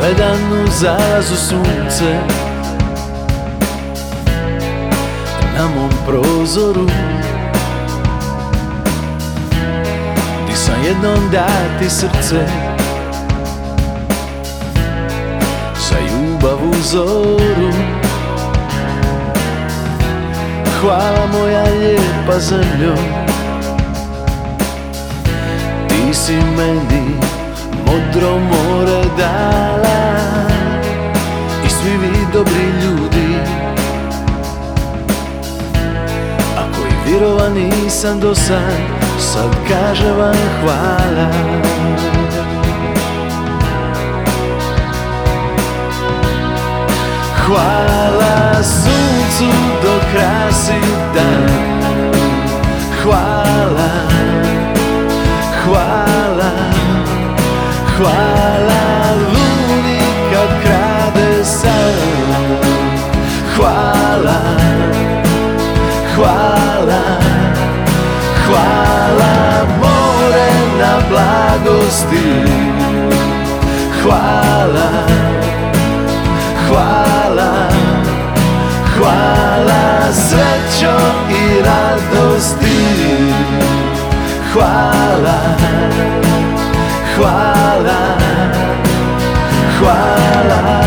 gledam u zalazu sunce na mom prozoru, ti sam jednom dati srce za ljubav u zoru. Hvala moja lijepa zemljo, ti si meni modro more dala i svi vi dobri ljudi, a koji virova nisam do sad kažem vam hvala. Hvala suncu dok krasi dan, hvala, hvala, hvala luni kad krade san, hvala, hvala, hvala more na blagosti, hvala, hvala, hvala srećo i radosti, hvala, hvala, hvala.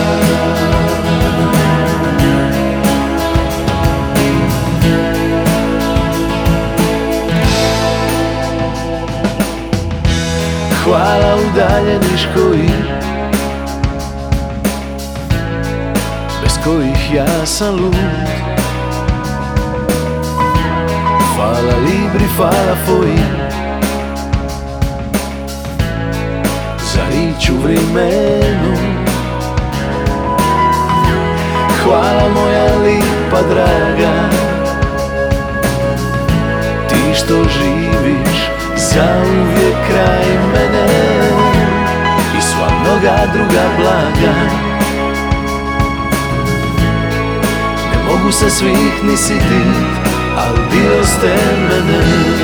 Hvala udaljeni škoji bez kojih ja sam lud. Hvala libri, hvala foji za rič u vremenu. Hvala moja lipa draga, ti što živiš zauvijek kraj mene i sva mnoga druga blaga. Ne mogu se svih ni sitit, al dio ste mene.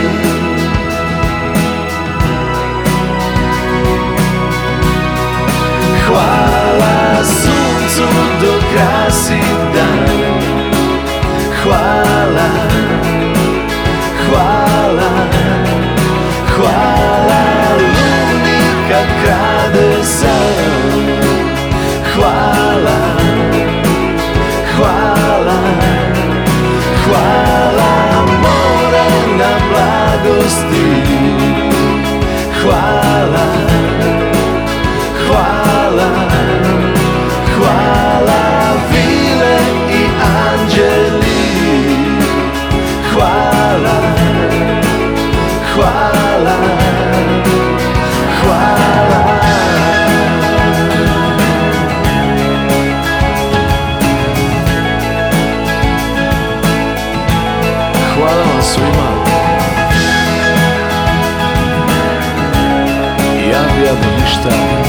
Hvala suncu dok krasi dan, hvala, hvala, hvala luni kad krade san, hvala, hvala, hvala more na blagosti, hvala, hvala, hvala vile i anđeli, hvala, hvala, hvala. Hvala vam svima. Ja ništa